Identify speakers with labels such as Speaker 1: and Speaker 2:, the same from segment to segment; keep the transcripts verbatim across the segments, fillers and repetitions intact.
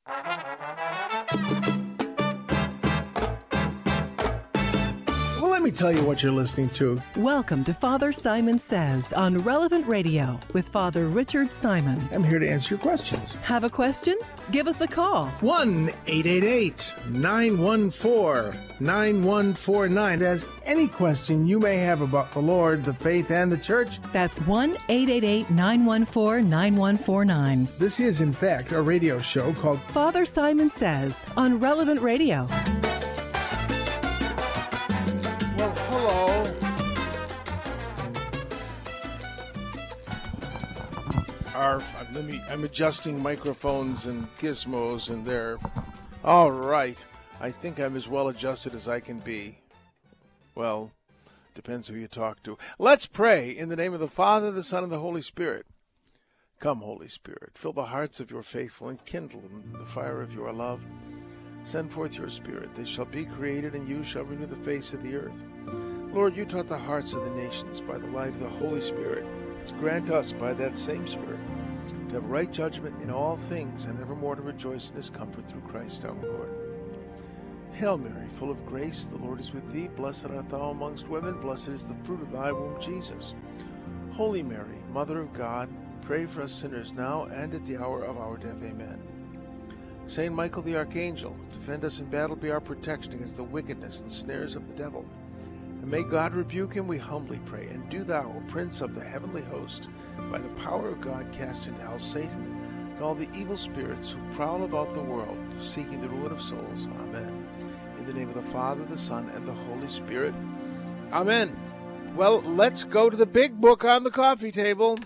Speaker 1: Well, let me tell you what you're listening to.
Speaker 2: Welcome to Father Simon Says on Relevant Radio with Father Richard Simon.
Speaker 1: I'm here to answer your questions.
Speaker 2: Have a question? Give us a call.
Speaker 1: one eight eight eight, nine one four, nine one four nine. As any question you may have about the Lord, the faith, and the church.
Speaker 2: That's one eight eight eight, nine one four, nine one four nine.
Speaker 1: This is, in fact, a radio show called
Speaker 2: Father Simon Says on Relevant Radio.
Speaker 1: Well, hello. Our, let me, I'm adjusting microphones and gizmos and there. All right. I think I'm as well adjusted as I can be. Well, depends who you talk to. Let's pray in the name of the Father, the Son, and the Holy Spirit. Come, Holy Spirit, fill the hearts of your faithful and kindle the fire of your love. Send forth your Spirit. They shall be created, and you shall renew the face of the earth. Lord, you taught the hearts of the nations by the light of the Holy Spirit. Grant us, by that same Spirit, to have right judgment in all things, and evermore to rejoice in his comfort through Christ our Lord. Hail Mary, full of grace, the Lord is with thee. Blessed art thou amongst women. Blessed is the fruit of thy womb, Jesus. Holy Mary, Mother of God, pray for us sinners now and at the hour of our death. Amen. Saint Michael the Archangel, defend us in battle, be our protection against the wickedness and snares of the devil. And may God rebuke him, we humbly pray. And do thou, O Prince of the heavenly host, by the power of God cast into hell Satan and all the evil spirits who prowl about the world, seeking the ruin of souls. Amen. In the name of the Father, the Son, and the Holy Spirit. Amen. Well, let's go to the big book on the coffee table.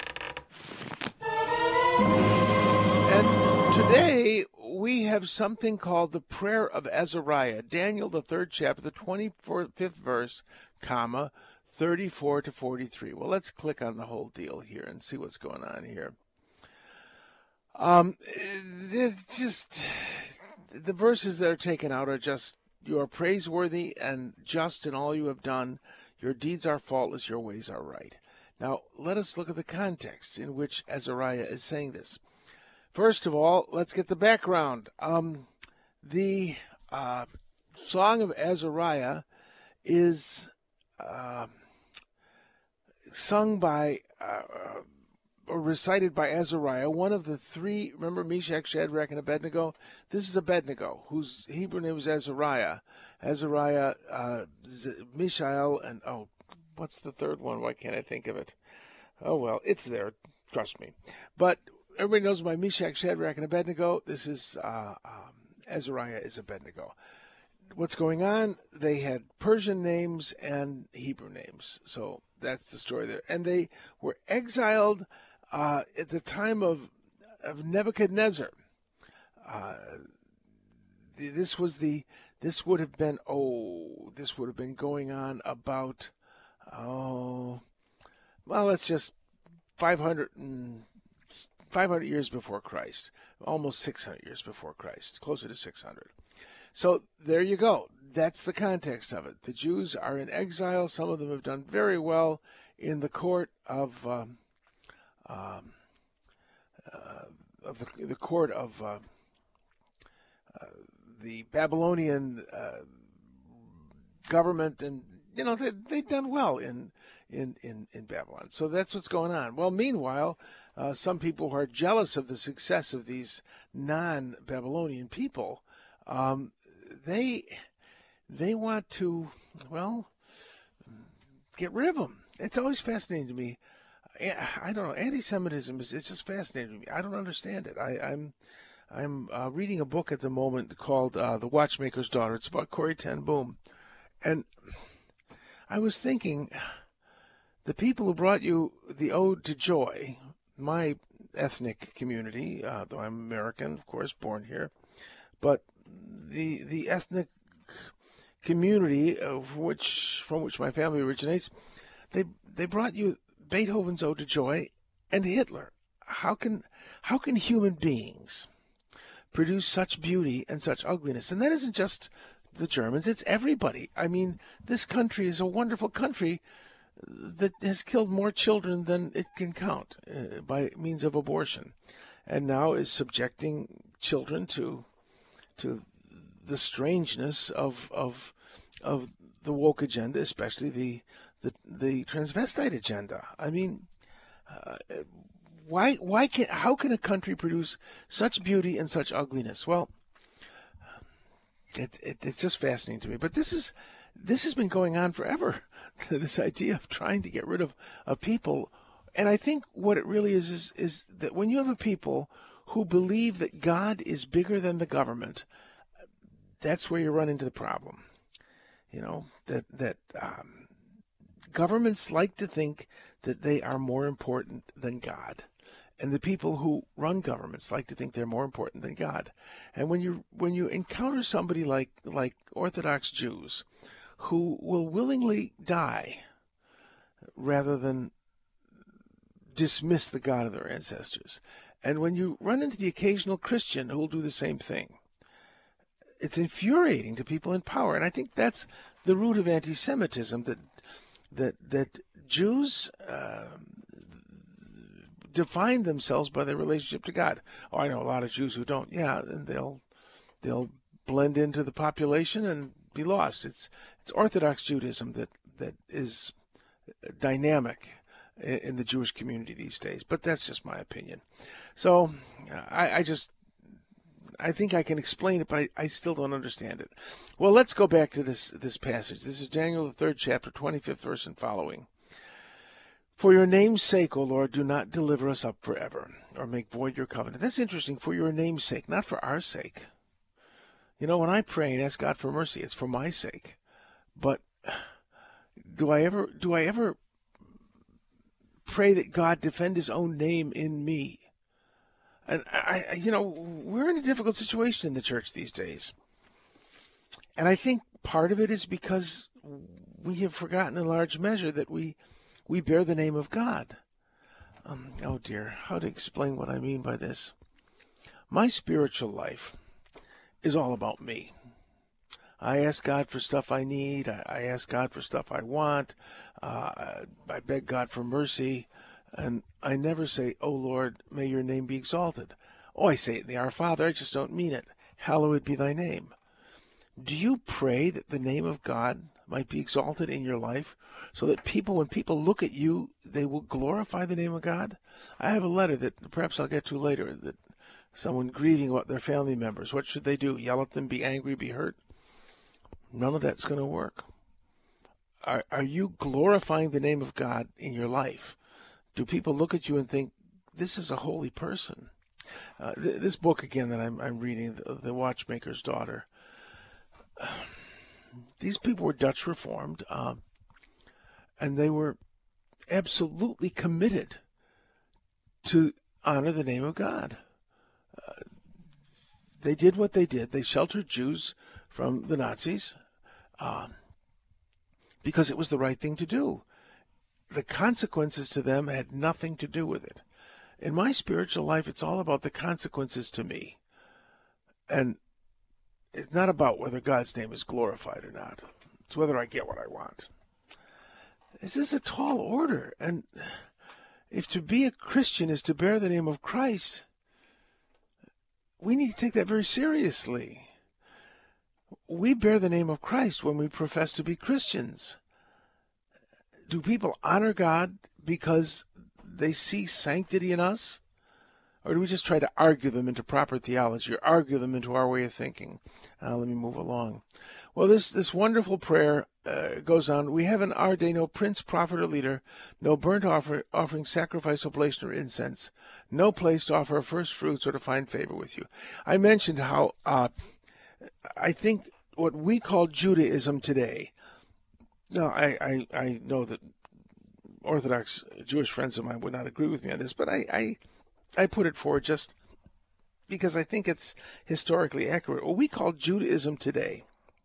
Speaker 1: And today we have something called the Prayer of Azariah, Daniel, the third chapter, the twenty-fifth verse, comma, thirty-four to forty-three. Well, let's click on the whole deal here and see what's going on here. Um, just the verses that are taken out are just, you are praiseworthy and just in all you have done. Your deeds are faultless, your ways are right. Now, let us look at the context in which Azariah is saying this. First of all, let's get the background. Um, the uh, Song of Azariah is uh, sung by uh, or recited by Azariah, one of the three. Remember Meshach, Shadrach, and Abednego? This is Abednego, whose Hebrew name was Azariah. Azariah, uh, Z- Mishael, and oh, what's the third one? Why can't I think of it? Oh well, it's there. Trust me. But everybody knows my Meshach, Shadrach, and Abednego. This is uh, um, Azariah is Abednego. What's going on? They had Persian names and Hebrew names. So that's the story there. And they were exiled uh, at the time of, of Nebuchadnezzar. Uh, this was the, this would have been, oh, this would have been going on about, oh, well, let's just five hundred and five hundred years before Christ, almost six hundred years before Christ, closer to six hundred. So there you go. That's the context of it. The Jews are in exile. Some of them have done very well in the court of um, um, uh, of the, the court of uh, uh, the Babylonian uh, government, and you know they they've done well in in in in Babylon. So that's what's going on. Well, meanwhile, uh, some people who are jealous of the success of these non-Babylonian people. Um, They they want to, well, get rid of them. It's always fascinating to me. I don't know. Anti-Semitism is it's just fascinating to me. I don't understand it. I, I'm I'm uh, reading a book at the moment called uh, The Watchmaker's Daughter. It's about Corrie ten Boom, and I was thinking, the people who brought you the Ode to Joy, my ethnic community, uh, though I'm American, of course, born here, but the the ethnic community of which from which my family originates, they they brought you Beethoven's Ode to Joy and Hitler. How can how can human beings produce such beauty and such ugliness? And that isn't just the Germans, it's everybody. I mean, this country is a wonderful country that has killed more children than it can count uh, by means of abortion, and now is subjecting children to to the strangeness of of of the woke agenda, especially the the, the transvestite agenda. I mean, uh, why why can how can a country produce such beauty and such ugliness? Well, it, it, it's just fascinating to me. But this is this has been going on forever. This idea of trying to get rid of a people, and I think what it really is is is that when you have a people who believe that God is bigger than the government, that's where you run into the problem. You know, that that um, governments like to think that they are more important than God. And the people who run governments like to think they're more important than God. And when you when you encounter somebody like like Orthodox Jews who will willingly die rather than dismiss the God of their ancestors, and when you run into the occasional Christian who will do the same thing, it's infuriating to people in power. And I think that's the root of anti-Semitism, that that that Jews uh, define themselves by their relationship to God. Oh, I know a lot of Jews who don't. Yeah, and they'll they'll blend into the population and be lost. It's it's Orthodox Judaism that that is dynamic in the Jewish community these days. But that's just my opinion. So I, I just I think I can explain it, but I, I still don't understand it. Well, let's go back to this this passage. This is Daniel, the third chapter, twenty-fifth verse and following. For your name's sake, O Lord, do not deliver us up forever, or make void your covenant. That's interesting. For your name's sake, not for our sake. You know, when I pray and ask God for mercy, it's for my sake. But do I ever do I ever pray that God defend his own name in me? And I, I you know, we're in a difficult situation in the church these days. And I think part of it is because we have forgotten in large measure that we we bear the name of God. Um, oh dear, how to explain what I mean by this? My spiritual life is all about me. I ask God for stuff I need. I, I ask God for stuff I want. Uh, I beg God for mercy. And I never say, oh Lord, may your name be exalted. Oh, I say it in the Our Father, I just don't mean it. Hallowed be thy name. Do you pray that the name of God might be exalted in your life so that people, when people look at you, they will glorify the name of God? I have a letter that perhaps I'll get to later, that someone grieving about their family members. What should they do? Yell at them, be angry, be hurt? None of that's going to work. Are, are you glorifying the name of God in your life? Do people look at you and think, this is a holy person? Uh, th- this book, again, that I'm, I'm reading, the, the Watchmaker's Daughter, uh, these people were Dutch Reformed, uh, and they were absolutely committed to honor the name of God. Uh, they did what they did. They sheltered Jews from the Nazis uh, because it was the right thing to do. The consequences to them had nothing to do with it. In my spiritual life, it's all about the consequences to me. And it's not about whether God's name is glorified or not. It's whether I get what I want. This is a tall order. And if to be a Christian is to bear the name of Christ, we need to take that very seriously. We bear the name of Christ when we profess to be Christians. Do people honor God because they see sanctity in us? Or do we just try to argue them into proper theology or argue them into our way of thinking? Uh, let me move along. Well, this, this wonderful prayer uh, goes on. We have in our day no prince, prophet, or leader, no burnt offer, offering, sacrifice, oblation, or incense, no place to offer first fruits or to find favor with you. I mentioned how uh, I think what we call Judaism today. No, I, I, I know that Orthodox Jewish friends of mine would not agree with me on this, but I, I, I put it forward just because I think it's historically accurate. What we call Judaism today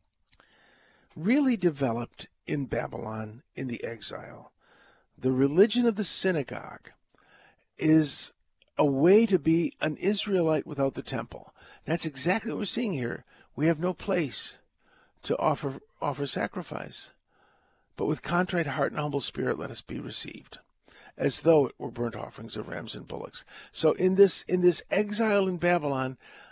Speaker 1: really developed in Babylon in the exile. The religion of the synagogue is a way to be an Israelite without the temple. That's exactly what we're seeing here. We have no place to offer offer sacrifice. But with contrite heart and humble spirit, let us be received, as though it were burnt offerings of rams and bullocks. So in this in this exile in Babylon,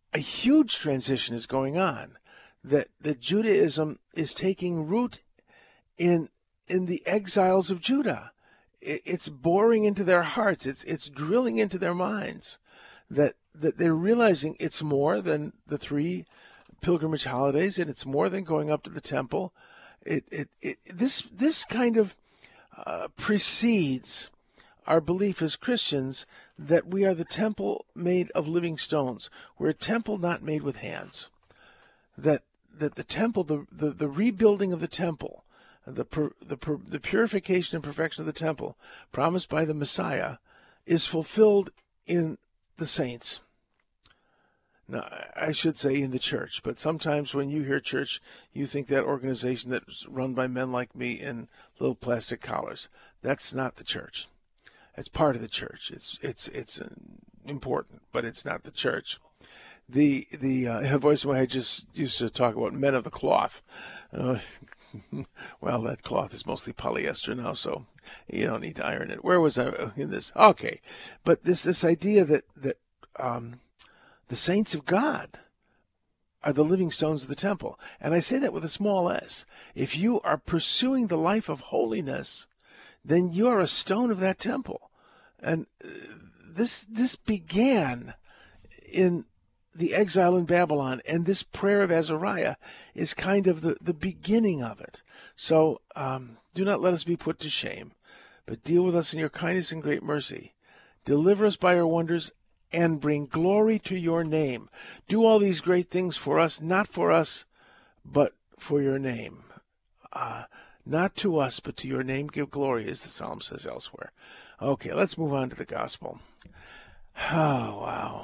Speaker 1: a huge transition is going on, that, that Judaism is taking root in in the exiles of Judah. It, it's boring into their hearts. It's it's drilling into their minds that that they're realizing it's more than the three pilgrimage holidays, and it's more than going up to the temple. It it, it this this kind of uh, precedes our belief as Christians that we are the temple made of living stones. We're a temple not made with hands. That that the temple, the the, the rebuilding of the temple, the pur, the pur, the purification and perfection of the temple promised by the Messiah is fulfilled in the saints. Now, I should say in the church, but sometimes when you hear church, you think that organization that's run by men like me in little plastic collars. That's not the church. It's part of the church. It's it's it's important, but it's not the church. The the uh, voice in my head just used to talk about men of the cloth. Uh, well, that cloth is mostly polyester now, so you don't need to iron it. Where was I in this? Okay, but this this idea that that um, the saints of God are the living stones of the temple, and I say that with a small s. If you are pursuing the life of holiness, then you are a stone of that temple, and this this began in the exile in Babylon, and this prayer of Azariah is kind of the, the beginning of it. So um, do not let us be put to shame, but deal with us in your kindness and great mercy. Deliver us by your wonders and bring glory to your name. Do all these great things for us, not for us, but for your name. Uh, not to us, but to your name give glory, as the psalm says elsewhere. Okay, let's move on to the gospel. Oh, wow.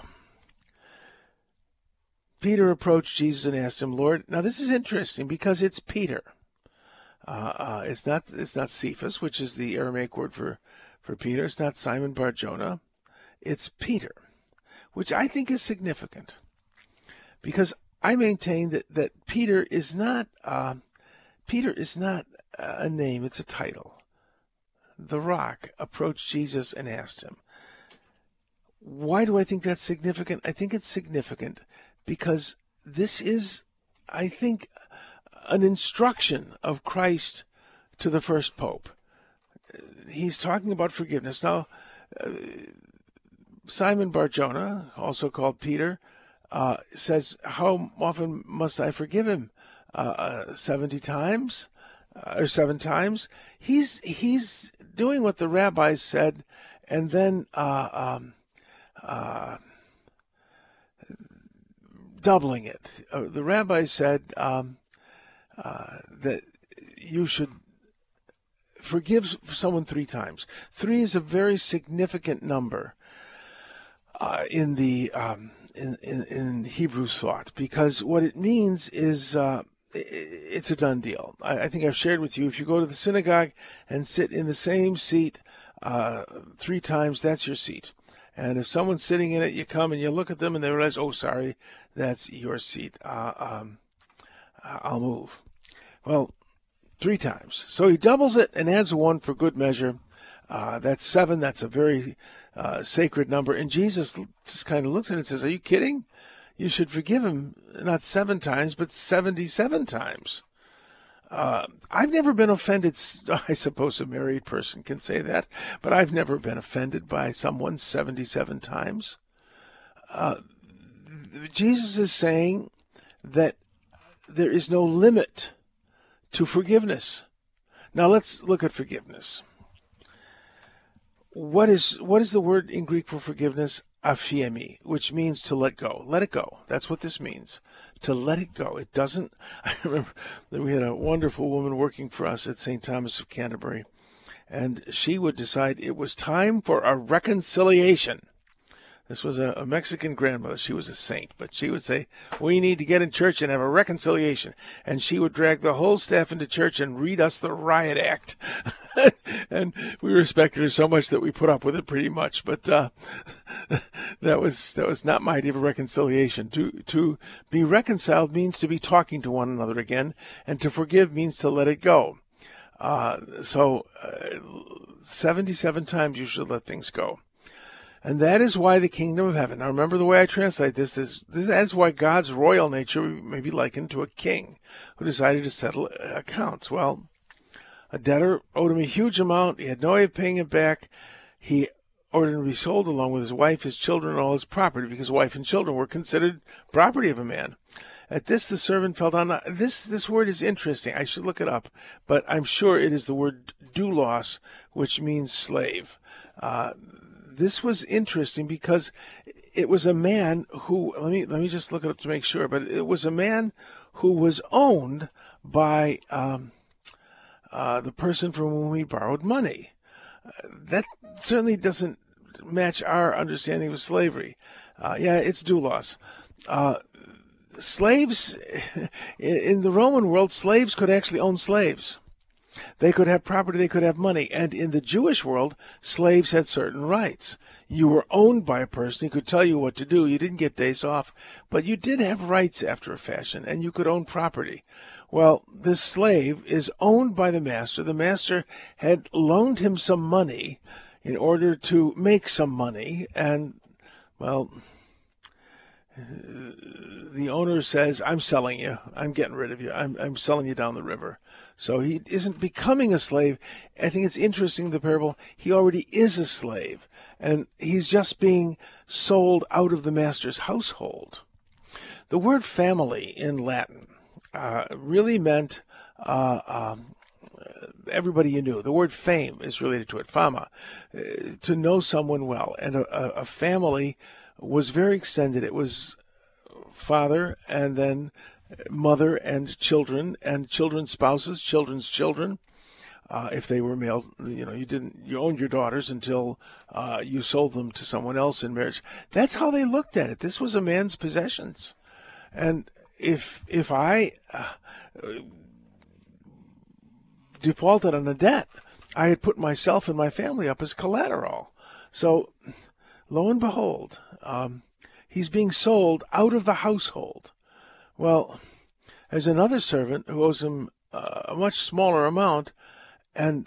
Speaker 1: Peter approached Jesus and asked him, Lord, now this is interesting because it's Peter. Uh, uh, it's not it's not Cephas, which is the Aramaic word for, for Peter. It's not Simon Bar-Jonah. It's Peter, which I think is significant because I maintain that, that Peter is not uh, Peter is not a name, it's a title. The rock approached Jesus and asked him. Why do I think that's significant? I think it's significant because this is, I think, an instruction of Christ to the first pope. He's talking about forgiveness. Now, uh, Simon Bar-Jonah, also called Peter, uh, says, how often must I forgive him? Uh, seventy times? Uh, or seven times? He's he's doing what the rabbis said, and then uh, um, uh, doubling it. Uh, the rabbis said um, uh, that you should forgive someone three times. Three is a very significant number uh, in the um, in, in in Hebrew thought, because what it means is uh, it's a done deal. I, I think I've shared with you, if you go to the synagogue and sit in the same seat uh, three times, that's your seat. And if someone's sitting in it, you come and you look at them and they realize, oh, sorry, that's your seat. Uh, um, I'll move. Well, three times. So he doubles it and adds one for good measure. Uh, that's seven. That's a very uh, sacred number. And Jesus just kind of looks at it and says, are you kidding? You should forgive him not seven times, but seventy-seven times. Uh, I've never been offended. I suppose a married person can say that, but I've never been offended by someone seventy-seven times. Uh, Jesus is saying that there is no limit to forgiveness. Now let's look at forgiveness. What is what is the word in Greek for forgiveness? Aphiemi, which means to let go. Let it go. That's what this means. To let it go. It doesn't. I remember that we had a wonderful woman working for us at Saint Thomas of Canterbury, and she would decide it was time for a reconciliation. This was a, a Mexican grandmother. She was a saint, but she would say, we need to get in church and have a reconciliation. And she would drag the whole staff into church and read us the riot act. And we respected her so much that we put up with it pretty much. But uh, that was that was not my idea of a reconciliation. To, to be reconciled means to be talking to one another again, and to forgive means to let it go. Uh, so uh, seventy-seven times you should let things go. And that is why the kingdom of heaven, now remember the way I translate this, this, this that is why God's royal nature may be likened to a king who decided to settle accounts. Well, a debtor owed him a huge amount. He had no way of paying it back. He ordered him to be sold along with his wife, his children, and all his property, because wife and children were considered property of a man. At this, the servant fell down. This this word is interesting. I should look it up, but I'm sure it is the word doulos, which means slave. Uh, this was interesting because it was a man who, let me let me just look it up to make sure, but it was a man who was owned by um, uh, the person from whom he borrowed money. Uh, that certainly doesn't match our understanding of slavery. Uh, yeah, it's doulos. Uh, slaves, in the Roman world, slaves could actually own slaves. They could have property, they could have money. And in the Jewish world, slaves had certain rights. You were owned by a person. He could tell you what to do. You didn't get days off, but you did have rights after a fashion, and you could own property. Well, this slave is owned by the master. The master had loaned him some money in order to make some money, and, well, the owner says, I'm selling you. I'm getting rid of you. I'm, I'm selling you down the river. So he isn't becoming a slave. I think it's interesting, the parable, he already is a slave, and he's just being sold out of the master's household. The word family in Latin uh, really meant uh, um, everybody you knew. The word fame is related to it, fama, uh, to know someone well. And a, a family was very extended. It was father and then mother and children and children's spouses, children's children. Uh, if they were male, you know, you didn't, you owned your daughters until uh, you sold them to someone else in marriage. That's how they looked at it. This was a man's possessions. And if, if I uh, defaulted on a debt, I had put myself and my family up as collateral. So lo and behold, um, he's being sold out of the household. Well, there's another servant who owes him uh, a much smaller amount, and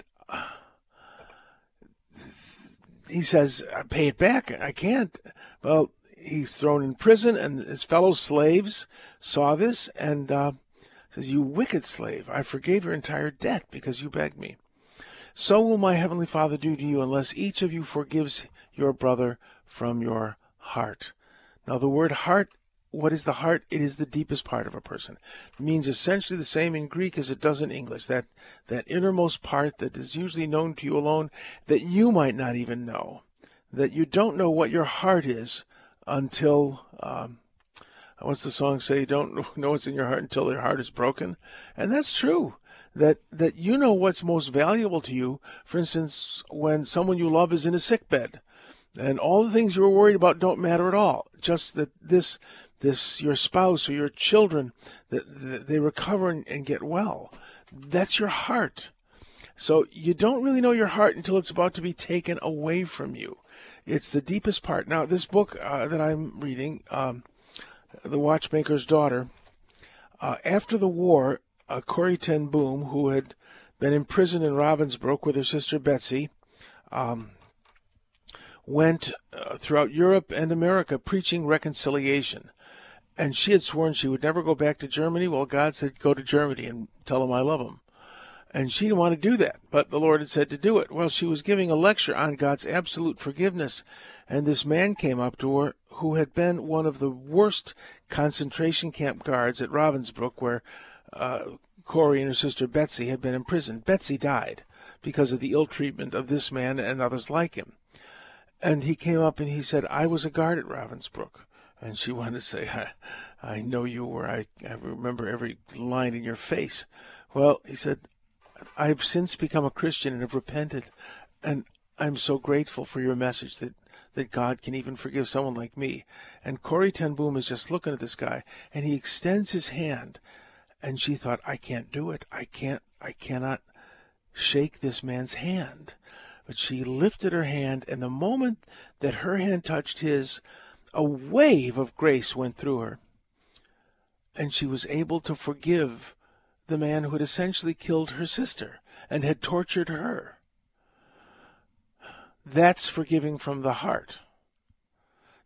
Speaker 1: he says, pay it back. I can't. Well, he's thrown in prison, and his fellow slaves saw this and uh, says, you wicked slave, I forgave your entire debt because you begged me. So will my heavenly Father do to you unless each of you forgives your brother from your heart. Now, the word heart, what is the heart? It is the deepest part of a person. It means essentially the same in Greek as it does in English, that, that innermost part that is usually known to you alone, that you might not even know, that you don't know what your heart is until, um, what's the song say? You don't know what's in your heart until your heart is broken. And that's true, that, that you know what's most valuable to you. For instance, when someone you love is in a sick bed, and all the things you were worried about don't matter at all. Just that this, this your spouse or your children, that, that they recover and, and get well. That's your heart. So you don't really know your heart until it's about to be taken away from you. It's the deepest part. Now, this book uh, that I'm reading, um, The Watchmaker's Daughter, uh, after the war, uh, Corrie ten Boom, who had been imprisoned in Ravensbrück with her sister Betsy, um, went uh, throughout Europe and America preaching reconciliation. And she had sworn she would never go back to Germany. Well, God said, go to Germany and tell them I love them. And she didn't want to do that, but the Lord had said to do it. Well, she was giving a lecture on God's absolute forgiveness, and this man came up to her who had been one of the worst concentration camp guards at Ravensbrück, where uh, Corrie and her sister Betsy had been imprisoned. Betsy died because of the ill treatment of this man and others like him. And he came up and he said, I was a guard at Ravensbrück. And she wanted to say, I, I know you were. I, I remember every line in your face. Well, he said, I've since become a Christian and have repented. And I'm so grateful for your message that, that God can even forgive someone like me. And Corrie ten Boom is just looking at this guy, and he extends his hand. And she thought, I can't do it. I can't, I cannot shake this man's hand. But she lifted her hand, and the moment that her hand touched his, a wave of grace went through her. And she was able to forgive the man who had essentially killed her sister and had tortured her. That's forgiving from the heart.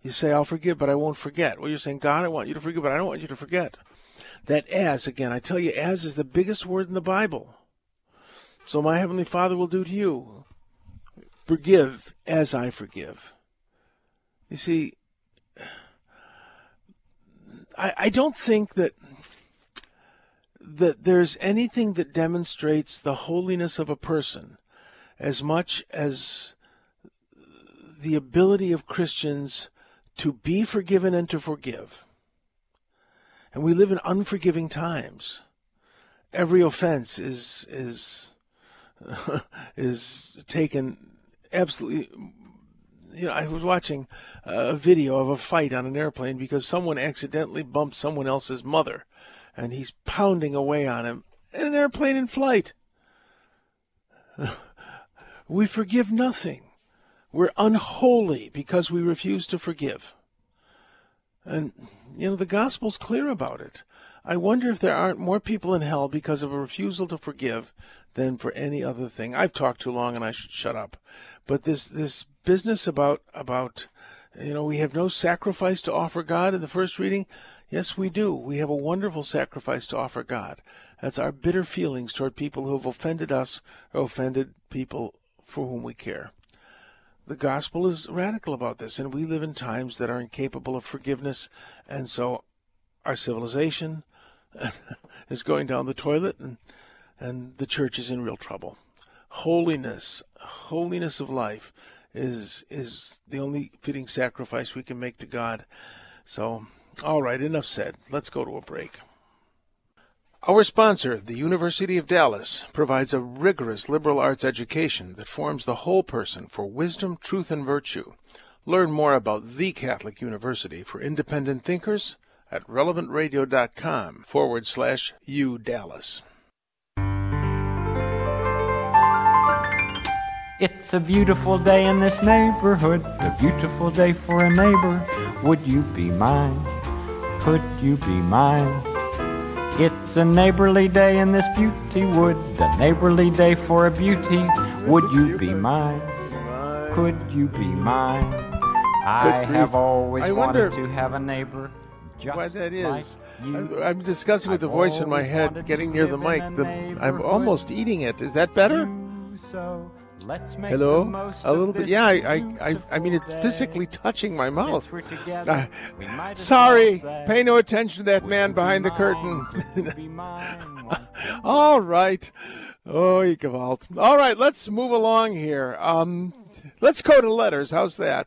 Speaker 1: You say, I'll forgive, but I won't forget. Well, you're saying, God, I want you to forgive, but I don't want you to forget. That as, again, I tell you, as is the biggest word in the Bible. So my Heavenly Father will do to you. Forgive as I forgive. You see, I, I don't think that that there's anything that demonstrates the holiness of a person as much as the ability of Christians to be forgiven and to forgive. And we live in unforgiving times. Every offense is is is taken absolutely. You know, I was watching a video of a fight on an airplane because someone accidentally bumped someone else's mother, and he's pounding away on him in an airplane in flight. We forgive nothing. We're unholy because we refuse to forgive. And, you know, the gospel's clear about it. I wonder if there aren't more people in hell because of a refusal to forgive than for any other thing. I've talked too long and I should shut up. But this this business about, about you know, we have no sacrifice to offer God in the first reading. Yes, we do. We have a wonderful sacrifice to offer God. That's our bitter feelings toward people who have offended us or offended people for whom we care. The gospel is radical about this, and we live in times that are incapable of forgiveness, and so our civilization is going down the toilet, and, and the church is in real trouble. Holiness, holiness of life is is the only fitting sacrifice we can make to God. So, all right, enough said. Let's go to a break. Our sponsor, the University of Dallas, provides a rigorous liberal arts education that forms the whole person for wisdom, truth, and virtue. Learn more about the Catholic University for independent thinkers at relevantradio.com forward slash UDallas.
Speaker 3: It's a beautiful day in this neighborhood, a beautiful day for a neighbor. Would you be mine? Could you be mine? It's a neighborly day in this beauty wood, a neighborly day for a beauty. Would you be mine? Could you be mine? I have always
Speaker 1: I
Speaker 3: wanted to have a neighbor just
Speaker 1: why that is.
Speaker 3: like you.
Speaker 1: I'm discussing with the voice in my head, getting near the mic. The, I'm almost eating it. Is that better?
Speaker 3: So let's make
Speaker 1: Hello?
Speaker 3: the most
Speaker 1: A little
Speaker 3: of
Speaker 1: bit.
Speaker 3: this
Speaker 1: Yeah, I, I, I, I mean, it's
Speaker 3: beautiful
Speaker 1: physically
Speaker 3: day.
Speaker 1: touching my mouth.
Speaker 3: Since we're together,
Speaker 1: Uh,
Speaker 3: we might as
Speaker 1: sorry,
Speaker 3: well say,
Speaker 1: pay no attention to that
Speaker 3: would
Speaker 1: man
Speaker 3: you be
Speaker 1: behind the
Speaker 3: mine?
Speaker 1: curtain.
Speaker 3: Could you be mine? One
Speaker 1: All right. Oh, you gewalt. All right, let's move along here. Um, let's go to letters. How's that?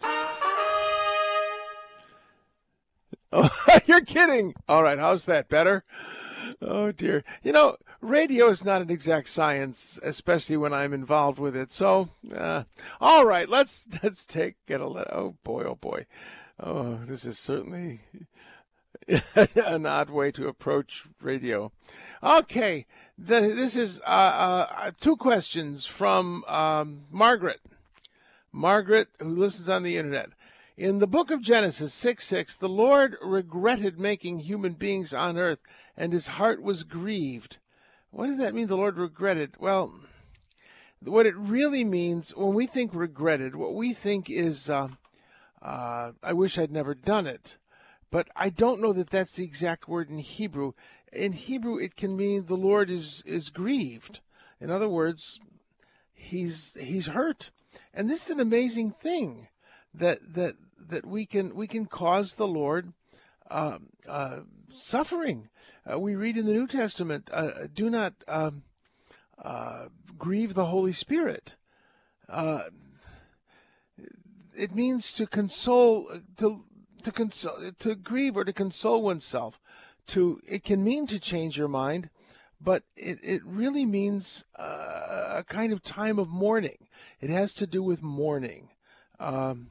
Speaker 1: Oh, you're kidding. All right, how's that? Better? Oh, dear. You know, radio is not an exact science, especially when I'm involved with it. So, uh, all right, let's let's take get a letter. Oh, boy, oh, boy. Oh, this is certainly an odd way to approach radio. Okay, the, this is uh, uh, two questions from um, Margaret. Margaret, who listens on the internet. In the book of Genesis six six, the Lord regretted making human beings on earth, and his heart was grieved. What does that mean, the Lord regretted? Well, what it really means, when we think regretted, what we think is, uh, uh, I wish I'd never done it. But I don't know that that's the exact word in Hebrew. In Hebrew, it can mean the Lord is, is grieved. In other words, he's he's hurt. And this is an amazing thing, that that that we can we can cause the Lord uh, uh, suffering. Uh, we read in the New Testament, uh, "Do not um, uh, grieve the Holy Spirit." Uh, it means to console, to to console, to grieve or to console oneself. To it can mean to change your mind, but it, it really means uh, a kind of time of mourning. It has to do with mourning. Um,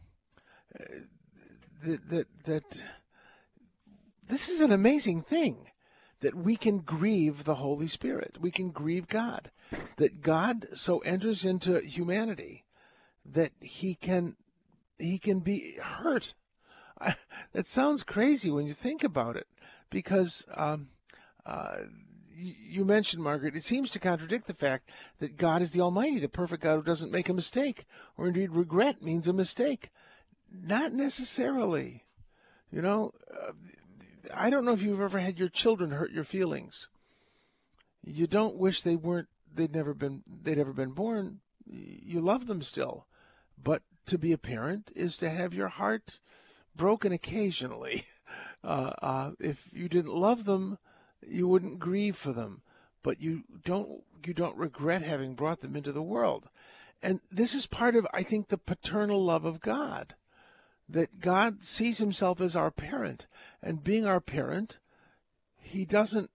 Speaker 1: that, that, that this is an amazing thing, that we can grieve the Holy Spirit. We can grieve God. That God so enters into humanity that he can he can be hurt. I, that sounds crazy when you think about it, because um, uh, you, you mentioned, Margaret, it seems to contradict the fact that God is the Almighty, the perfect God who doesn't make a mistake, or indeed regret means a mistake. not necessarily. You know, uh, I don't know if you've ever had your children hurt your feelings. You don't wish they weren't, they'd never been, they'd ever been born. You love them still. But to be a parent is to have your heart broken occasionally. Uh, uh, if you didn't love them, you wouldn't grieve for them. But you don't, you don't regret having brought them into the world. And this is part of, I think, the paternal love of God. That God sees himself as our parent. And being our parent, he doesn't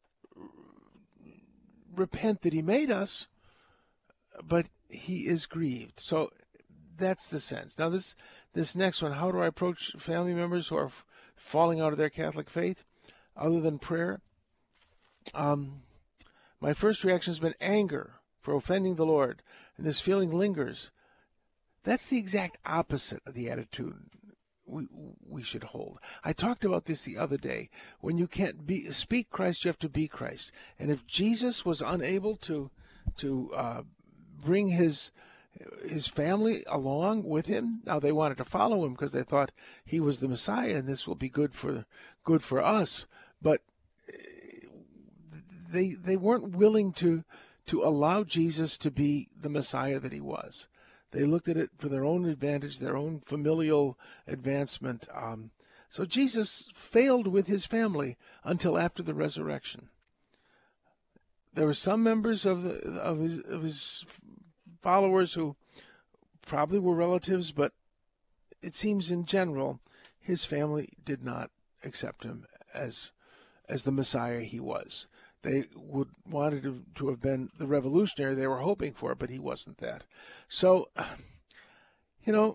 Speaker 1: repent that he made us, but he is grieved. So that's the sense. Now, this this next one, how do I approach family members who are f- falling out of their Catholic faith, other than prayer? Um, my first reaction has been anger for offending the Lord, and this feeling lingers. That's the exact opposite of the attitude we we should hold. I talked about this the other day. When you can't be speak Christ, you have to be Christ. And if Jesus was unable to to uh, bring his his family along with him, now they wanted to follow him because they thought he was the Messiah, and this will be good for good for us. But they they weren't willing to to allow Jesus to be the Messiah that he was. They looked at it for their own advantage, their own familial advancement. Um, so Jesus failed with his family until after the resurrection. There were some members of the of his of his followers who probably were relatives, but it seems in general his family did not accept him as as the Messiah he was. They would wanted to, to have been the revolutionary they were hoping for, but he wasn't that. So, you know,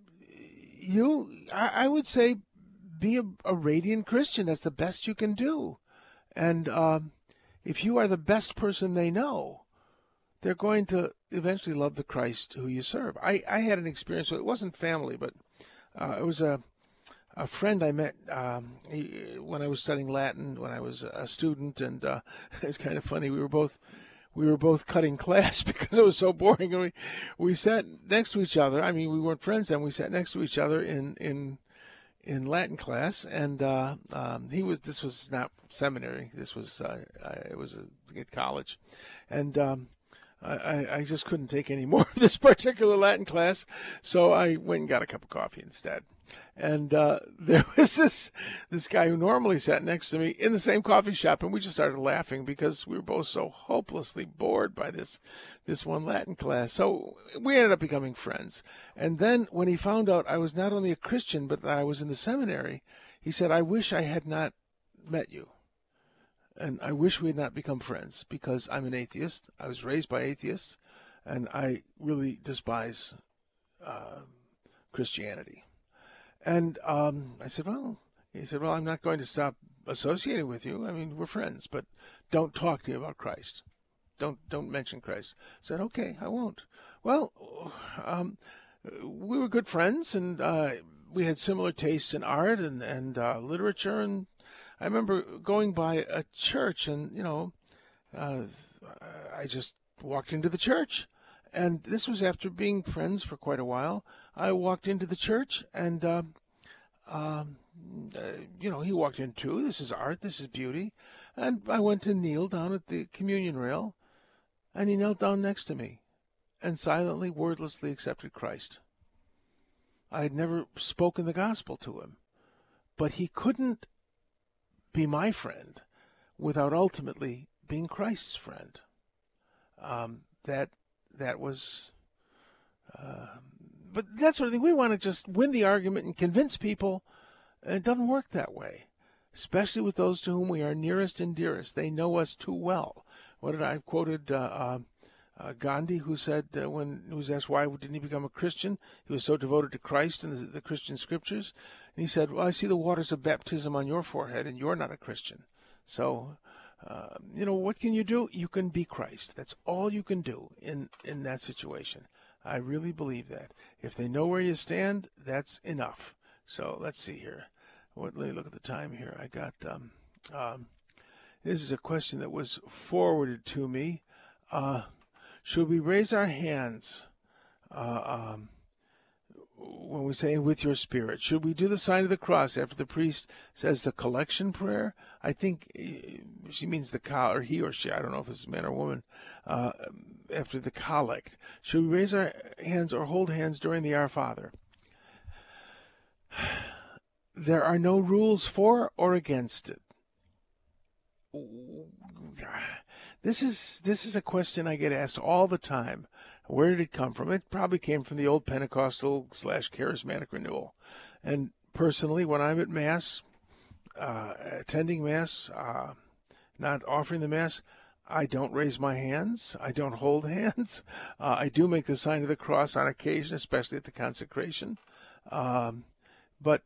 Speaker 1: you I, I would say be a, a radiant Christian. That's the best you can do. And um, if you are the best person they know, they're going to eventually love the Christ who you serve. I, I had an experience. It wasn't family, but uh, it was a a friend I met um, he, when I was studying Latin when I was a student, and uh, it was kind of funny. We were both we were both cutting class because it was so boring. And we we sat next to each other. I mean, we weren't friends then. We sat next to each other in in in Latin class, and uh, um, he was. This was not seminary. This was uh, it was a, at college, and. Um, I, I just couldn't take any more of this particular Latin class, so I went and got a cup of coffee instead. And uh, there was this this guy who normally sat next to me in the same coffee shop, and we just started laughing because we were both so hopelessly bored by this this one Latin class. So we ended up becoming friends. And then when he found out I was not only a Christian, but that I was in the seminary, he said, "I wish I had not met you. And I wish we had not become friends because I'm an atheist. I was raised by atheists, and I really despise uh, Christianity." And um, I said, well, he said, well, I'm not going to stop associating with you. I mean, we're friends, but don't talk to me about Christ. Don't don't mention Christ. I said, okay, I won't. Well, um, we were good friends, and uh, we had similar tastes in art and, and uh, literature, and I remember going by a church, and, you know, uh, I just walked into the church. And this was after being friends for quite a while. I walked into the church, and, uh, um, uh, you know, he walked in too. This is art. This is beauty. And I went to kneel down at the communion rail, and he knelt down next to me and silently, wordlessly accepted Christ. I had never spoken the gospel to him, but he couldn't be my friend without ultimately being Christ's friend. Um, that that was, uh, but that sort of thing. We want to just win the argument and convince people. And it doesn't work that way, especially with those to whom we are nearest and dearest. They know us too well. What did I quoted? Uh, uh, uh, Gandhi, who said uh, when he was asked why didn't he become a Christian, he was so devoted to Christ and the, the Christian scriptures. And he said, well, I see the waters of baptism on your forehead, and you're not a Christian. So, uh, you know, what can you do? You can be Christ. That's all you can do in, in that situation. I really believe that. If they know where you stand, that's enough. So let's see here. What, let me look at the time here. I got, um, um, this is a question that was forwarded to me. Uh, should we raise our hands uh, um, when we say with your spirit, should we do the sign of the cross after the priest says the collection prayer? I think she means the cow, or he or she, I don't know if it's man or woman, uh, after the collect. Should we raise our hands or hold hands during the Our Father? There are no rules for or against it. This is this is a question I get asked all the time. Where did it come from? It probably came from the old Pentecostal slash charismatic renewal. And personally, when I'm at Mass, uh, attending Mass, uh, not offering the Mass, I don't raise my hands. I don't hold hands. Uh, I do make the sign of the cross on occasion, especially at the consecration. Um, but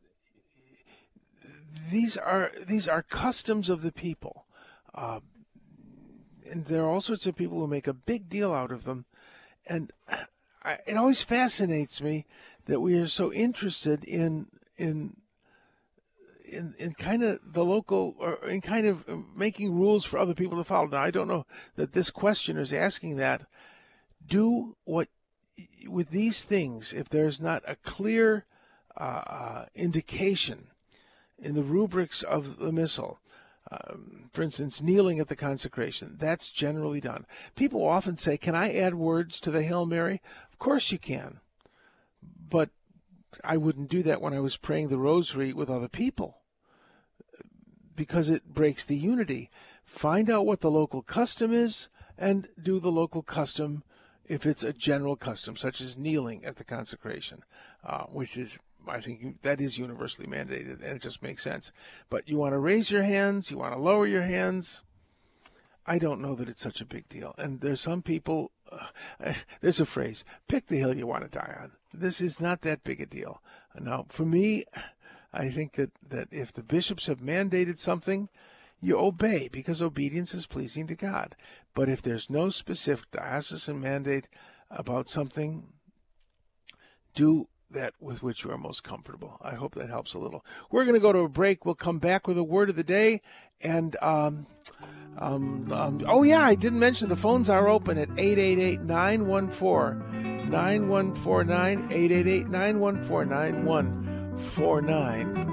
Speaker 1: these are these are customs of the people. Uh, and there are all sorts of people who make a big deal out of them. And I, it always fascinates me that we are so interested in in in, in kind of the local, or in kind of making rules for other people to follow. Now, I don't know that this questioner is asking that. Do what with these things, if there's not a clear uh, uh, indication in the rubrics of the missal. Um, for instance, kneeling at the consecration, that's generally done. People often say, can I add words to the Hail Mary? Of course you can. But I wouldn't do that when I was praying the rosary with other people, because it breaks the unity. Find out what the local custom is and do the local custom if it's a general custom, such as kneeling at the consecration, uh, which is, I think that is universally mandated, and it just makes sense. But you want to raise your hands, you want to lower your hands. I don't know that it's such a big deal. And there's some people, uh, there's a phrase, pick the hill you want to die on. This is not that big a deal. Now, for me, I think that, that if the bishops have mandated something, you obey, because obedience is pleasing to God. But if there's no specific diocesan mandate about something, do that with which you are most comfortable. I hope that helps a little. We're going to go to a break. We'll come back with a word of the day. And, um, um, um, oh, yeah, I didn't mention the phones are open at eight eight eight, nine one four, nine one four nine, eight eight eight, nine one four, nine one four nine.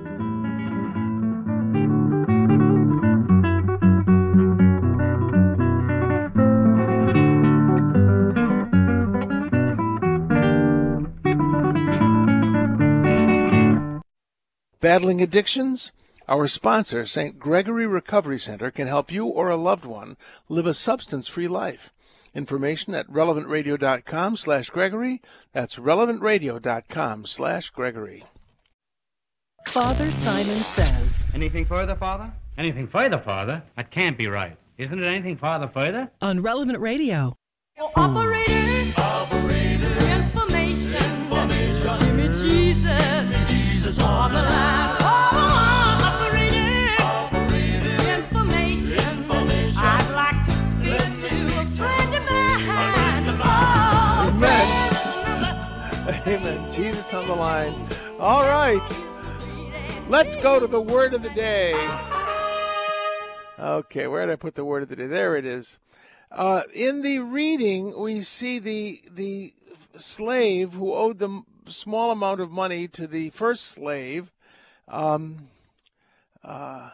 Speaker 1: Battling addictions? Our sponsor, Saint Gregory Recovery Center, can help you or a loved one live a substance-free life. Information at relevantradio.com slash Gregory. That's relevantradio.com slash Gregory.
Speaker 2: Father Simon Says.
Speaker 4: Anything further, Father? Anything further, Father? That can't be right. Isn't it anything farther further?
Speaker 2: On Relevant Radio.
Speaker 5: Oh, operator, operator, information, information. Give me Jesus, give me Jesus on the line. Oh, operator, operator, information, information. I'd like to speak to a friend of mine. Oh,
Speaker 1: Amen. Amen. Jesus on the line. All right. Let's go to the word of the day. Okay, where did I put the word of the day? There it is. Uh, in the reading, we see the the slave who owed the small amount of money to the first slave. Um, uh,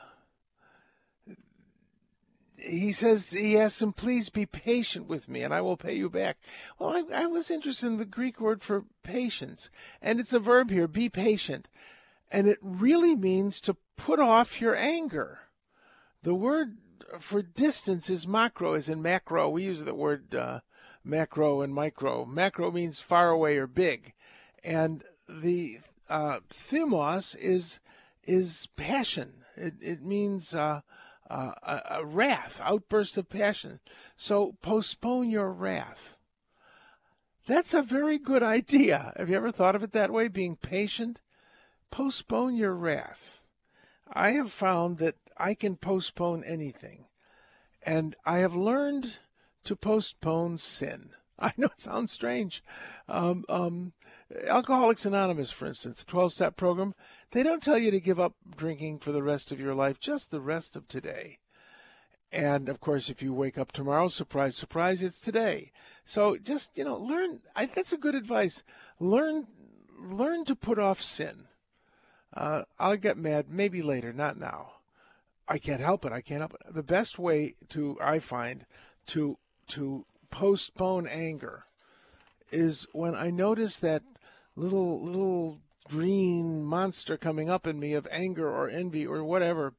Speaker 1: he says, he asks him, please be patient with me and I will pay you back. Well, I, I was interested in the Greek word for patience, and it's a verb here, be patient. And it really means to put off your anger. The word for distance is macro, as in macro. We use the word uh, macro and micro. Macro means far away or big. And the uh, thumos is is passion. It, it means uh, uh, a, a wrath, outburst of passion. So postpone your wrath. That's a very good idea. Have you ever thought of it that way, being patient? Postpone your wrath. I have found that I can postpone anything. And I have learned to postpone sin. I know it sounds strange. Um, um, Alcoholics Anonymous, for instance, the twelve-step program, they don't tell you to give up drinking for the rest of your life, just the rest of today. And, of course, if you wake up tomorrow, surprise, surprise, it's today. So just, you know, learn. I, that's a good advice. Learn learn to put off sin. Uh, I'll get mad maybe later, not now. I can't help it. I can't help it. The best way to, I find, to to postpone anger is when I notice that little little green monster coming up in me of anger or envy or whatever.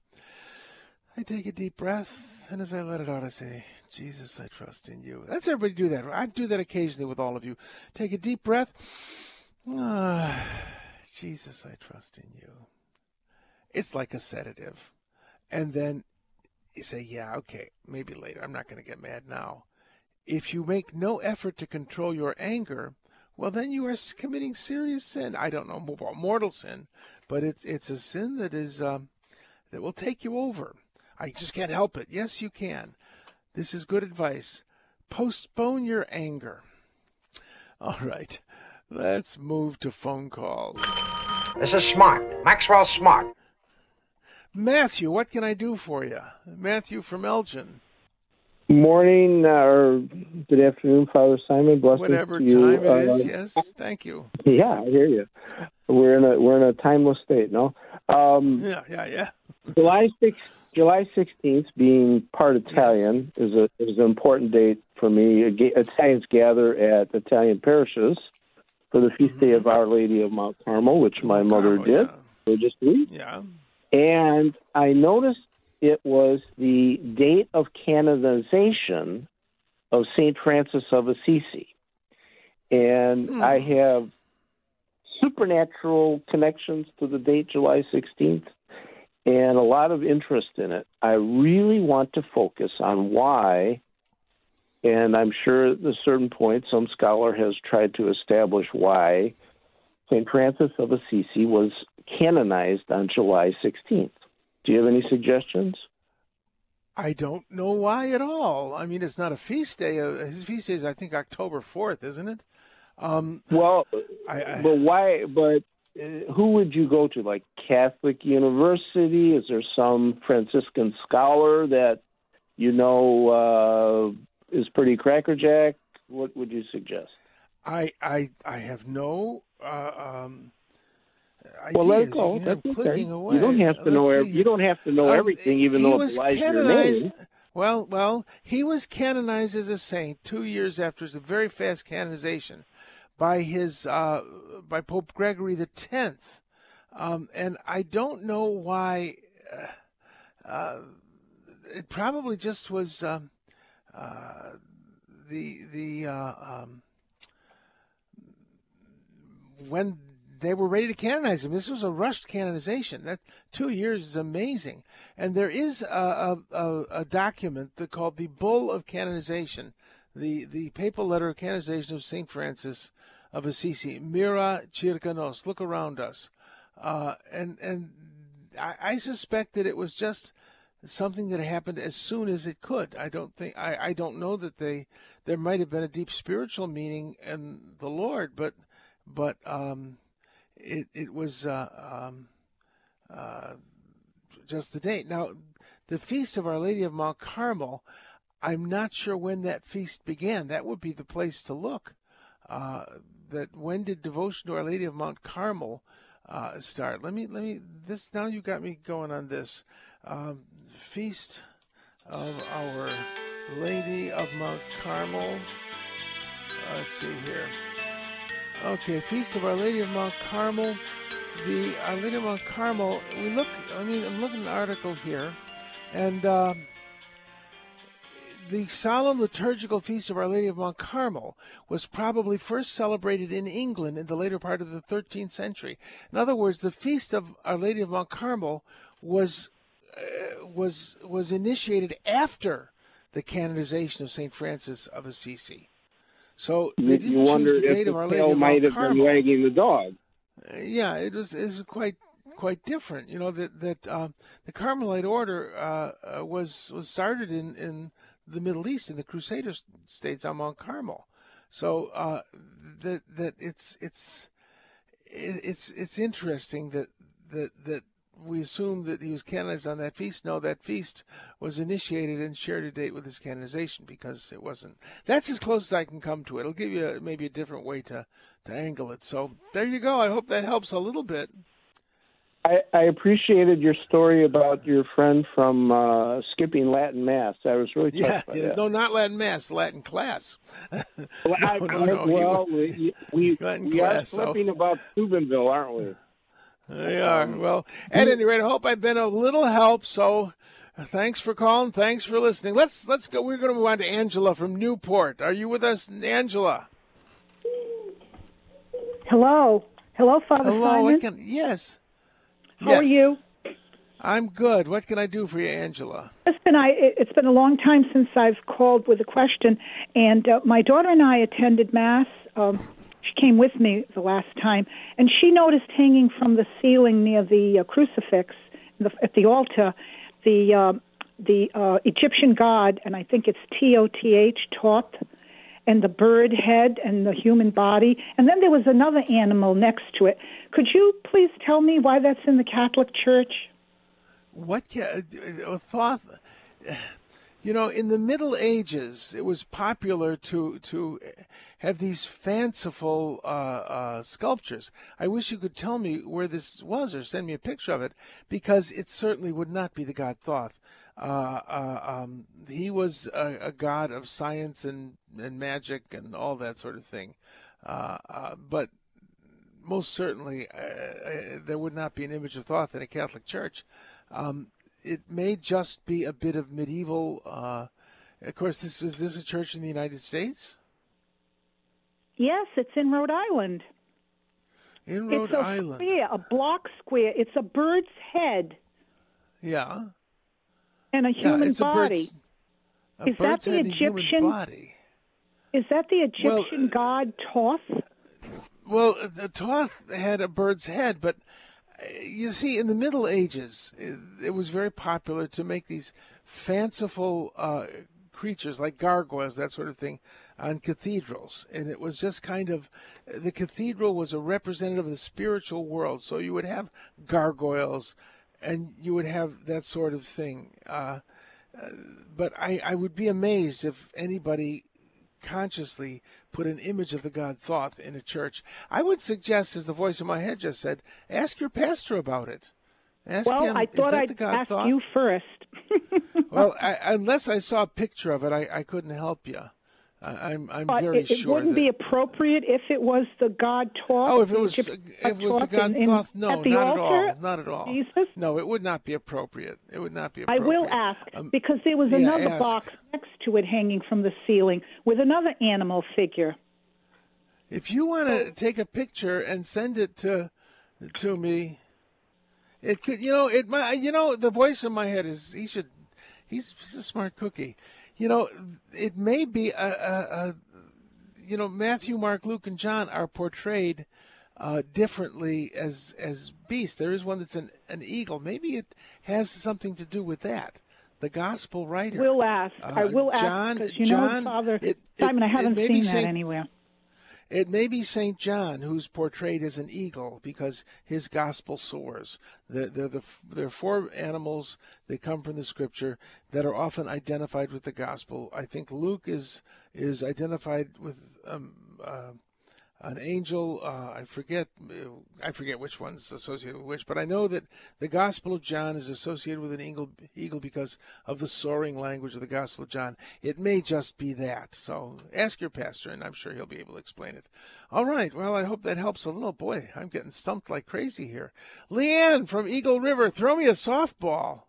Speaker 1: I take a deep breath, and as I let it out, I say, Jesus, I trust in you. Let's everybody do that. I do that occasionally with all of you. Take a deep breath. Ah, Jesus, I trust in you. It's like a sedative. And then you say, yeah, okay, maybe later. I'm not going to get mad now. If you make no effort to control your anger, well, then you are committing serious sin. I don't know about mortal sin, but it's it's a sin that is um, that will take you over. I just can't help it. Yes, you can. This is good advice. Postpone your anger. All right, let's move to phone calls.
Speaker 6: This is Smart. Maxwell Smart.
Speaker 1: Matthew, what can I do for you? Matthew from Elgin.
Speaker 7: Morning uh, or good afternoon, Father Simon. Blessings
Speaker 1: Whatever
Speaker 7: to you.
Speaker 1: time it
Speaker 7: uh,
Speaker 1: is, yes, thank you.
Speaker 7: Yeah, I hear you. We're in a we're in a timeless state, no? Um,
Speaker 1: Yeah, yeah, yeah.
Speaker 7: July sixth, July sixteenth, being part Italian, yes. is a is an important date for me. Italians gather at Italian parishes for the feast mm-hmm. day of Our Lady of Mount Carmel, which my
Speaker 1: Mount
Speaker 7: mother
Speaker 1: Carmel,
Speaker 7: did
Speaker 1: yeah.
Speaker 7: religiously.
Speaker 1: Yeah.
Speaker 7: And I noticed it was the date of canonization of Saint Francis of Assisi. And hmm. I have supernatural connections to the date July sixteenth and a lot of interest in it. I really want to focus on why, and I'm sure at a certain point some scholar has tried to establish why Saint Francis of Assisi was canonized on July sixteenth. Do you have any suggestions?
Speaker 1: I don't know why at all. I mean, it's not a feast day. His feast day is, I think, October fourth, isn't it? Um,
Speaker 7: well,
Speaker 1: I, I,
Speaker 7: but why? But uh, who would you go to? Like Catholic University? Is there some Franciscan scholar that you know uh, is pretty crackerjack? What would you suggest?
Speaker 1: I I I have no. Uh, um,
Speaker 7: Well, let it
Speaker 1: go.
Speaker 7: go. That's okay.
Speaker 1: Away.
Speaker 7: You don't have to
Speaker 1: Let's
Speaker 7: know.
Speaker 1: See.
Speaker 7: Every, you don't have to know
Speaker 1: um,
Speaker 7: everything, even though it belies your name.
Speaker 1: Well, well, he was canonized as a saint two years after his very fast canonization by his uh, by Pope Gregory the Tenth, um, and I don't know why. Uh, uh, it probably just was um, uh, the the uh, um, when they were ready to canonize him. This was a rushed canonization. That two years is amazing. And there is a, a, a document that called the Bull of Canonization, the, the papal letter of canonization of Saint Francis of Assisi. Mira circa nos, look around us. Uh, and and I, I suspect that it was just something that happened as soon as it could. I don't think I, I don't know that they there might have been a deep spiritual meaning in the Lord, but but um, it it was uh, um, uh, just the date. Now, the feast of Our Lady of Mount Carmel, I'm not sure when that feast began. That would be the place to look. Uh, that when did devotion to Our Lady of Mount Carmel uh, start? Let me let me this now you got me going on this um, feast of Our Lady of Mount Carmel. Uh, let's see here. Okay, Feast of Our Lady of Mount Carmel. The Our Lady of Mount Carmel. We look. I mean, I'm looking at an article here, and uh, the solemn liturgical feast of Our Lady of Mount Carmel was probably first celebrated in England in the later part of the thirteenth century. In other words, the feast of Our Lady of Mount Carmel was uh, was was initiated after the canonization of Saint Francis of Assisi. So they didn't
Speaker 7: you wonder
Speaker 1: choose the
Speaker 7: if
Speaker 1: date
Speaker 7: the
Speaker 1: of Our Lady
Speaker 7: tail
Speaker 1: of
Speaker 7: might
Speaker 1: Mount
Speaker 7: have
Speaker 1: Carmel.
Speaker 7: been wagging the dog.
Speaker 1: Uh, yeah, it was it was quite quite different. You know that that uh, the Carmelite order uh, uh, was was started in, in the Middle East in the Crusader states on Mount Carmel. So uh, that that it's it's it's it's interesting that that that we assume that he was canonized on that feast. No, that feast was initiated and shared a date with his canonization because it wasn't. That's as close as I can come to it. It'll give you a, maybe a different way to, to angle it. So there you go. I hope that helps a little bit.
Speaker 7: I, I appreciated your story about your friend from uh, skipping Latin Mass. I was really touched
Speaker 1: Yeah,
Speaker 7: by
Speaker 1: yeah.
Speaker 7: that.
Speaker 1: No, not Latin Mass, Latin class.
Speaker 7: Well,
Speaker 1: no,
Speaker 7: I,
Speaker 1: no,
Speaker 7: I,
Speaker 1: no, he
Speaker 7: well
Speaker 1: was-
Speaker 7: we, we,
Speaker 1: Latin
Speaker 7: we are
Speaker 1: class, so-
Speaker 7: slipping about Steubenville, aren't we?
Speaker 1: They are. Well, at any rate, I hope I've been a little help. So, uh, thanks for calling. Thanks for listening. Let's let's go. We're going to move on to Angela from Newport. Are you with us, Angela?
Speaker 8: Hello. Hello, Father
Speaker 1: Hello.
Speaker 8: Simon.
Speaker 1: What can? Yes.
Speaker 8: How are
Speaker 1: Yes.
Speaker 8: you?
Speaker 1: I'm good. What can I do for you, Angela?
Speaker 8: Listen, I, it- it's been a long time since I've called with a question, and uh, my daughter and I attended Mass. Um, she came with me the last time, and she noticed hanging from the ceiling near the uh, crucifix in the, at the altar the uh, the uh, Egyptian god, and I think it's T O T H, Thoth, and the bird head and the human body, and then there was another animal next to it. Could you please tell me why that's in the Catholic Church?
Speaker 1: What can, uh, thought? You know, in the Middle Ages, it was popular to to have these fanciful uh, uh, sculptures. I wish you could tell me where this was or send me a picture of it, because it certainly would not be the god Thoth. Uh, uh, um, he was a, a god of science and, and magic and all that sort of thing. Uh, uh, but most certainly, uh, uh, there would not be an image of Thoth in a Catholic church. Um, it may just be a bit of medieval. Uh, of course, this is this a church in the United States?
Speaker 8: Yes, it's in Rhode Island.
Speaker 1: In Rhode
Speaker 8: it's a
Speaker 1: Island,
Speaker 8: square, a block square. It's a bird's head
Speaker 1: yeah,
Speaker 8: and a
Speaker 1: yeah,
Speaker 8: human
Speaker 1: it's a
Speaker 8: body.
Speaker 1: bird's, a
Speaker 8: Is that
Speaker 1: bird's
Speaker 8: the
Speaker 1: head and a human
Speaker 8: Egyptian-
Speaker 1: body.
Speaker 8: Is that the
Speaker 1: Well,
Speaker 8: Egyptian god Thoth?
Speaker 1: Well, the Thoth had a bird's head, but uh, you see, in the Middle Ages, it, it was very popular to make these fanciful uh, creatures like gargoyles, that sort of thing, on cathedrals. And it was just kind of, the cathedral was a representative of the spiritual world. So you would have gargoyles and you would have that sort of thing. Uh, uh, but I, I would be amazed if anybody consciously put an image of the god Thoth in a church. I would suggest, as the voice in my head just said, ask your pastor about it. Ask
Speaker 8: Well,
Speaker 1: him,
Speaker 8: I
Speaker 1: is
Speaker 8: thought
Speaker 1: that the
Speaker 8: I'd
Speaker 1: god
Speaker 8: ask
Speaker 1: Thoth?
Speaker 8: you first.
Speaker 1: Well, I, unless I saw a picture of it, I, I couldn't help you. I, I'm I'm
Speaker 8: But
Speaker 1: very
Speaker 8: it, it
Speaker 1: sure
Speaker 8: wouldn't
Speaker 1: that.
Speaker 8: be appropriate if it was the god Thoth.
Speaker 1: Oh, if it
Speaker 8: the
Speaker 1: was if
Speaker 8: Egyptian
Speaker 1: it was the
Speaker 8: Thoth
Speaker 1: god
Speaker 8: in- in-
Speaker 1: Thoth, no,
Speaker 8: at the
Speaker 1: not
Speaker 8: altar?
Speaker 1: at all, not at all.
Speaker 8: Jesus?
Speaker 1: No, it would not be appropriate. It would not be
Speaker 8: I
Speaker 1: appropriate.
Speaker 8: will ask,
Speaker 1: Um,
Speaker 8: because there was
Speaker 1: yeah,
Speaker 8: another
Speaker 1: ask.
Speaker 8: box next to it hanging from the ceiling with another animal figure.
Speaker 1: If you want to take a picture and send it to to me, it could. You know, it. My, you know, the voice in my head is he should. He's he's a smart cookie. You know, it may be a. a, a you know, Matthew, Mark, Luke, and John are portrayed uh, differently as as beasts. There is one that's an, an eagle. Maybe it has something to do with that. The gospel writer.
Speaker 8: Will ask. I
Speaker 1: Uh,
Speaker 8: will
Speaker 1: John-
Speaker 8: ask because you
Speaker 1: John-
Speaker 8: know, Father
Speaker 1: it- it-
Speaker 8: Simon, I
Speaker 1: it
Speaker 8: haven't
Speaker 1: may be
Speaker 8: seen that
Speaker 1: Saint-
Speaker 8: anywhere.
Speaker 1: It may be Saint John who's portrayed as an eagle because his gospel soars. They're, they're, the, they're four animals that come from the scripture that are often identified with the gospel. I think Luke is is identified with um, uh, an angel. Uh, I forget I forget which one's associated with which, but I know that the Gospel of John is associated with an eagle, eagle because of the soaring language of the Gospel of John. It may just be that. So ask your pastor, and I'm sure he'll be able to explain it. All right. Well, I hope that helps a little. Boy, I'm getting stumped like crazy here. Leanne from Eagle River, throw me a softball.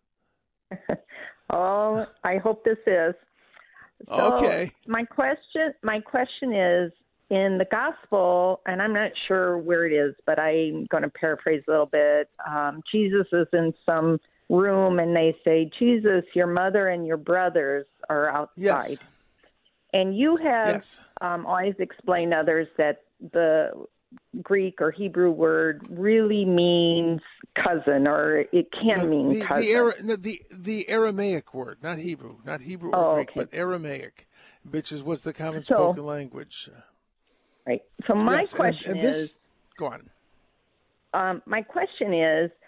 Speaker 9: Oh, I hope this is. So
Speaker 1: Okay.
Speaker 9: My question, my question is, in the gospel, and I'm not sure where it is, but I'm going to paraphrase a little bit. Um, Jesus is in some room, and they say, "Jesus, your mother and your brothers are outside."
Speaker 1: Yes.
Speaker 9: And you have
Speaker 1: Yes.
Speaker 9: um, always explained others that the Greek or Hebrew word really means cousin, or it can mean
Speaker 1: the,
Speaker 9: cousin.
Speaker 1: The, Ara- no, the the Aramaic word, not Hebrew, not Hebrew or
Speaker 9: Oh,
Speaker 1: Greek,
Speaker 9: okay.
Speaker 1: but Aramaic, which is was the common
Speaker 9: So-
Speaker 1: spoken language.
Speaker 9: Right. So my
Speaker 1: Yes, and-
Speaker 9: question
Speaker 1: and this,
Speaker 9: is,
Speaker 1: go on.
Speaker 9: um, my question is,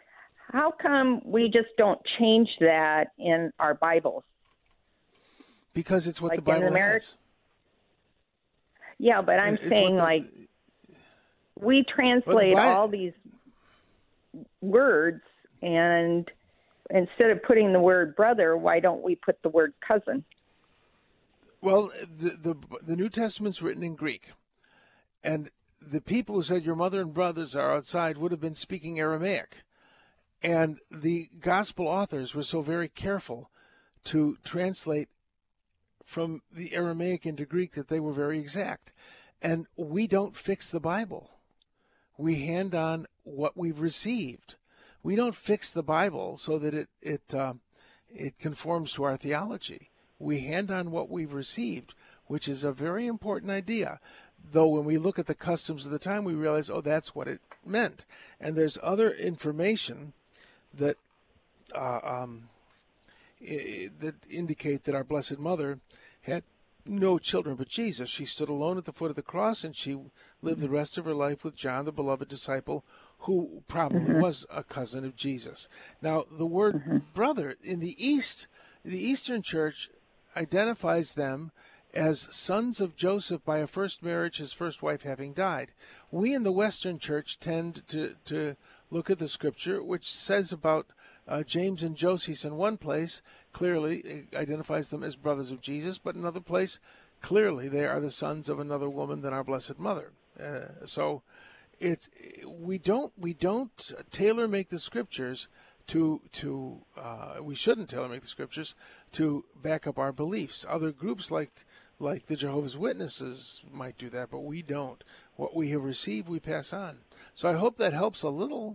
Speaker 9: how come we just don't change that in our Bibles?
Speaker 1: Because it's what
Speaker 9: Like
Speaker 1: the Bible
Speaker 9: in Ameri-
Speaker 1: has.
Speaker 9: Yeah, but I'm
Speaker 1: It's what
Speaker 9: saying,
Speaker 1: the-
Speaker 9: like, we translate
Speaker 1: Bi-
Speaker 9: all these words, and instead of putting the word brother, why don't we put the word cousin?
Speaker 1: Well, the, the the New Testament's written in Greek, and the people who said your mother and brothers are outside would have been speaking Aramaic, and the gospel authors were so very careful to translate from the Aramaic into Greek that they were very exact. And we don't fix the Bible. We hand on what we've received. We don't fix the Bible so that it it uh, it conforms to our theology. We hand on what we've received, which is a very important idea. Though when we look at the customs of the time, we realize, oh, that's what it meant. And there's other information that uh, um, I- that indicate that our Blessed Mother had no children but Jesus. She stood alone at the foot of the cross, and she lived the rest of her life with John, the beloved disciple, who probably
Speaker 10: Mhm.
Speaker 1: was a cousin of Jesus. Now, the word brother in the East, the Eastern Church identifies them as sons of Joseph by a first marriage, his first wife having died. We in the Western Church tend to, to look at the Scripture, which says about uh, James and Joses in one place, clearly identifies them as brothers of Jesus, but in another place, clearly they are the sons of another woman than our Blessed Mother. Uh, so it's we don't we don't tailor make the Scriptures to to uh, we shouldn't tailor make the Scriptures to back up our beliefs. Other groups like like the Jehovah's Witnesses might do that, but we don't. What we have received, we pass on. So I hope that helps a little.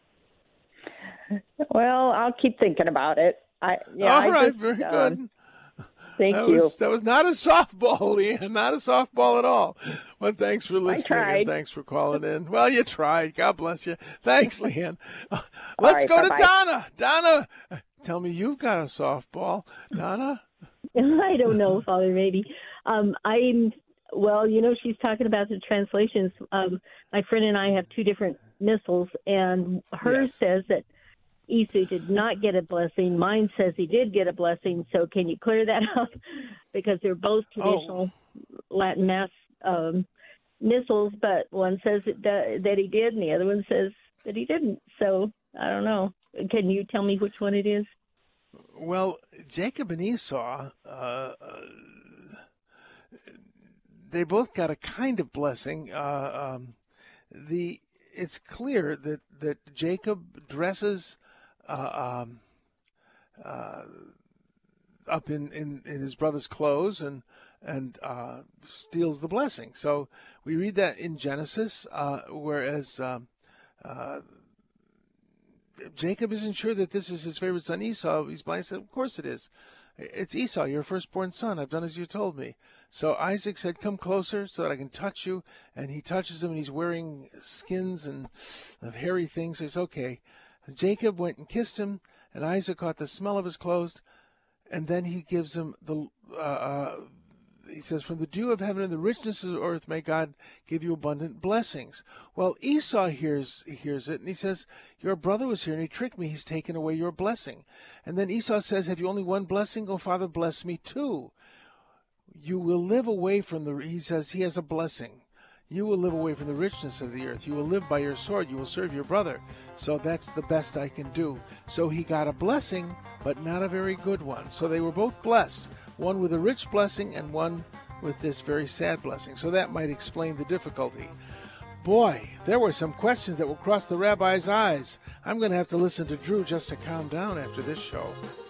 Speaker 9: Well, I'll keep thinking about it. I yeah.
Speaker 1: All
Speaker 9: I
Speaker 1: right,
Speaker 9: just,
Speaker 1: very
Speaker 9: um,
Speaker 1: good.
Speaker 9: Thank
Speaker 1: that
Speaker 9: you.
Speaker 1: Was, that was not a softball, Leanne. Not a softball at all. Well, thanks for listening
Speaker 9: tried.
Speaker 1: and thanks for calling in. Well, you tried. God bless you. Thanks, Leanne. Let's
Speaker 9: right,
Speaker 1: go
Speaker 9: bye-bye.
Speaker 1: to Donna. Donna, tell me you've got a softball. Donna?
Speaker 10: I don't know, Father, maybe. Um, I'm, well, you know, she's talking about the translations. Um, my friend and I have two different missals, and hers
Speaker 1: Yes.
Speaker 10: says that Esau did not get a blessing. Mine says he did get a blessing. So can you clear that up? Because they're both traditional Latin Mass um, missals, but one says that, that he did, and the other one says that he didn't. So I don't know. Can you tell me which one it is?
Speaker 1: Well, Jacob and Esau, uh, uh, they both got a kind of blessing. Uh, um, the it's clear that, that Jacob dresses uh, um, uh, up in, in, in his brother's clothes and and uh, steals the blessing. So we read that in Genesis, uh, whereas um, uh, Jacob isn't sure that this is his favorite son Esau. He's blind. He said, of course it is. It's Esau, your firstborn son. I've done as you told me. So Isaac said, come closer so that I can touch you. And he touches him, and he's wearing skins and of hairy things. So he says, okay. Jacob went and kissed him, and Isaac caught the smell of his clothes. And then he gives him the, uh, uh, he says, from the dew of heaven and the richness of the earth, may God give you abundant blessings. Well, Esau hears hears it, and he says, your brother was here, and he tricked me. He's taken away your blessing. And then Esau says, have you only one blessing? Oh, Father, bless me too. You will live away from the, he says, he has a blessing. You will live away from the richness of the earth. You will live by your sword. You will serve your brother. So that's the best I can do. So he got a blessing, but not a very good one. So they were both blessed, one with a rich blessing and one with this very sad blessing. So that might explain the difficulty. Boy, there were some questions that will cross the rabbi's eyes. I'm going to have to listen to Drew just to calm down after this show.